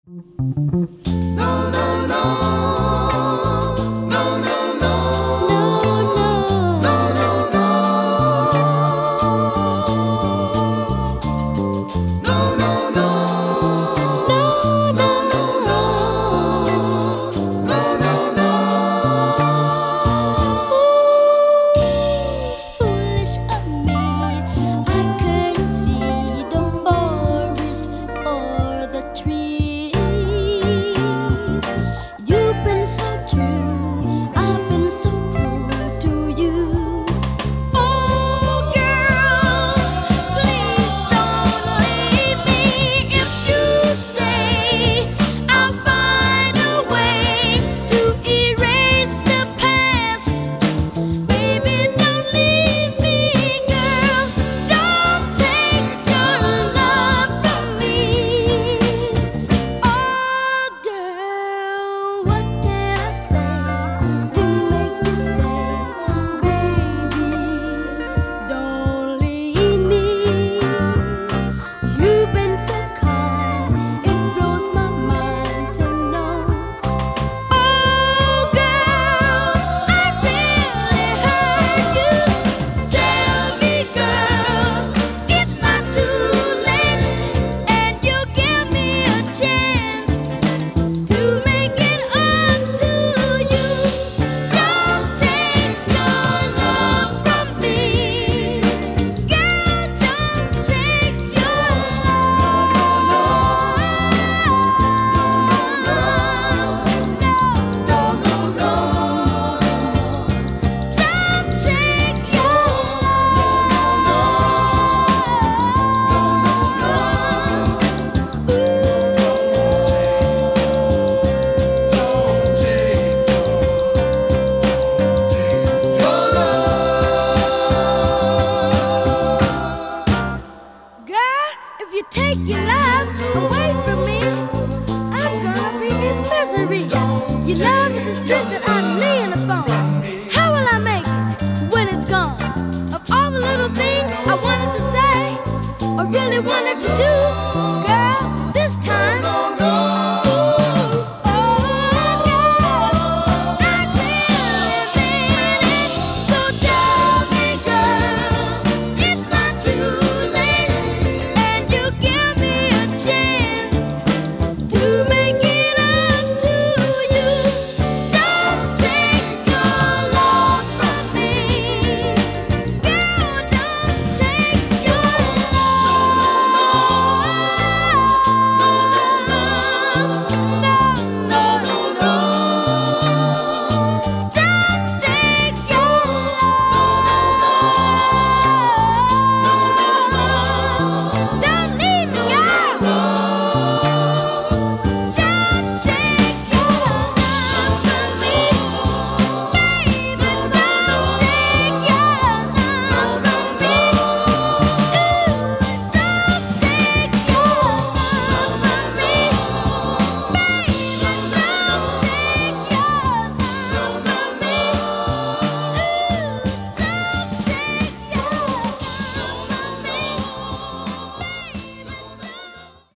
No, no, no. No, no, no. No, no, no. No, no, no. No, no, no. No, no, no. Ooh, foolish of me, I couldn't see the forest or the trees. You've been so true, I've been so cruel to you. Oh, girl, please don't leave me. If you stay, I'll find a way to erase the past. Baby, don't leave me, girl. Don't take your love from me. Oh, girl, what can I say to make you stay? Baby, don't leave me. You've been so kind, it blows my mind to know. Oh, girl, I really hurt you. Tell me, girl, it's not too late, and you give me a chance to make it up to you. Don't take your love from me, girl. Don't take your Girl, if you take your love away from me, I'm gonna be in misery. Your love is the strength that I need.